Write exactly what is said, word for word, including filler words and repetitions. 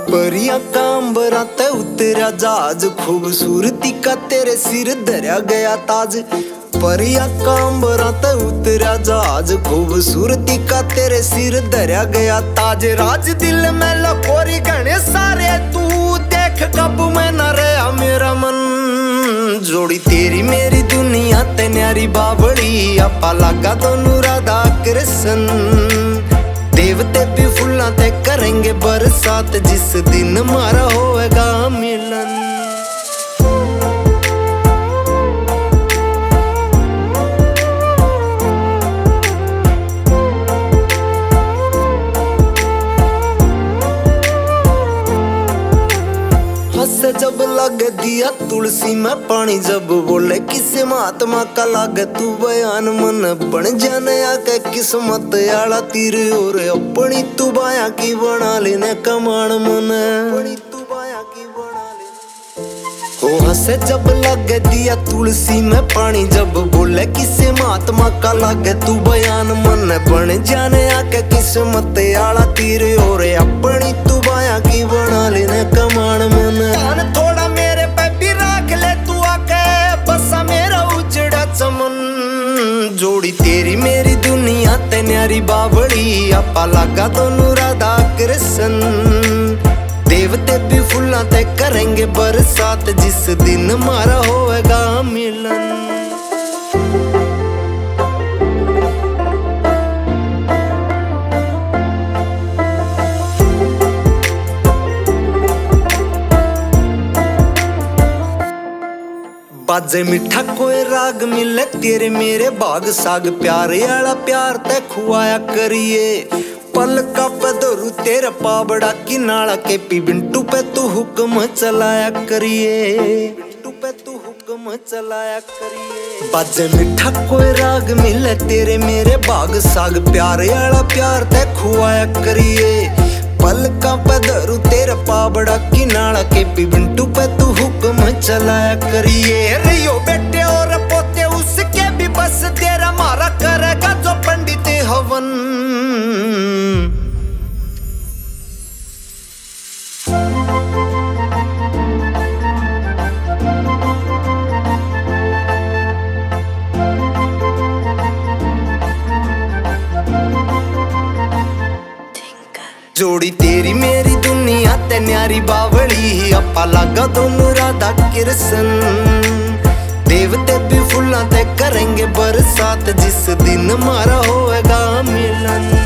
परिया कांबरा ते उतरा जहाज, खूबसूरती का तेरे सिर धरा गया ताज। परिया कांबरा ते उतरा जहाज, खूबसूरती का तेरे सिर धरा गया ताज। राज दिल में लकोरी गणे सारे, तू देख कब मैं न रहा मेरा मन। जोड़ी तेरी मेरी दुनिया ते न्यारी बावड़ी, आपा लगा दोनों राधा कृष्ण। देवते भी फूलों ते करेंगे बरसात, जिस दिन हमारा होएगा मिलन। हंसे जब लगे दिया तुलसी में पानी, जब बोले किसी महात्मा का लागे तू बयान। मन बन जाने आके किस्मत आला तीर, और अपनी तू बाया की बना लेने कमान। मन अपनी तू बाया की बना लेने। ओ हंसे जब लगे दिया तुलसी में पानी, जब बोले किसी महात्मा का लागे तू बयान। मन बन जाने आके किस्मत आला तीर, और अपनी तू बाया की बना लेने कमान। मन थोड़ा मेरे पे भी राख ले तू आके, बसा मेरा उजड़ा चमन। जोड़ी तेरी मेरी दुनिया ते न्यारी बावड़ी, आपा लगा दोनों राधा कृष्ण। देवते भी फूलों ते करेंगे बरसात, जिस दिन हमारा होएगा मिलन। बाजे मिठा कोई राग मिले तेरे मेरे भाग साग, प्यारे आला प्यार ते खुआया करिए। पल का पधरू तेरा पाबड़ा की नाला के पी, बिंटू पे तू हुक्म चलाया करिए। बिंटू पे तू हुक्म चलाया करिए। बाजे मिठा कोई राग मिले तेरे मेरे भाग साग, प्यारे आला प्यार ते खुआया करिए। पल का पधरू तेरा पाबड़ा की नाला के पी, बिंटू पे तू हुक्म चलाया करिए। रियो बेटे और पोते उसके भी बस, तेरा मारा करेगा जो पंडित हवन। जोड़ी तेरी मेरी दुनिया ते न्यारी बावड़ी, आपा लगा दोनों राधा कृष्ण। देवते भी फूलों ते करेंगे बरसात, जिस दिन हमारा होएगा मिलन।